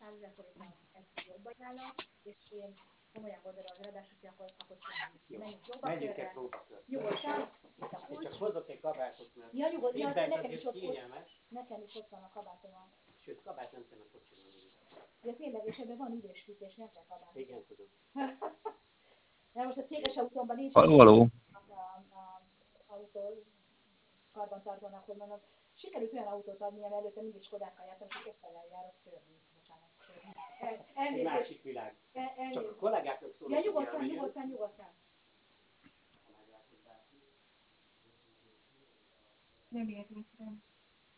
100 000 forinttal egy jobba ajánlak, és én komolyan gondolom, ráadásul ki akkor kapod semmit. Menjünk próbakörre. Nyugodtan. Én csak hozok egy kabátot, mert ja, nyugodt, ja, nekem is ott kényelmes. Nekem is ott van a kabátom. Sőt, kabát nem kell a kocsiban. Ja, tényleg, és ebben van üdésfűtés, nem kell kabát. Igen, tudom. De most a céges autómban nincs Haló. autó karbantartónak, hogy mondom, sikerült olyan autót adni, ami előtte mindig Skodákkal jártam, és Opel-el járok szörnyű. Bocsánat, szörnyű. Egy másik világ. Csak a kollégáknak szólok, ja, nyugodtan. Nem értem.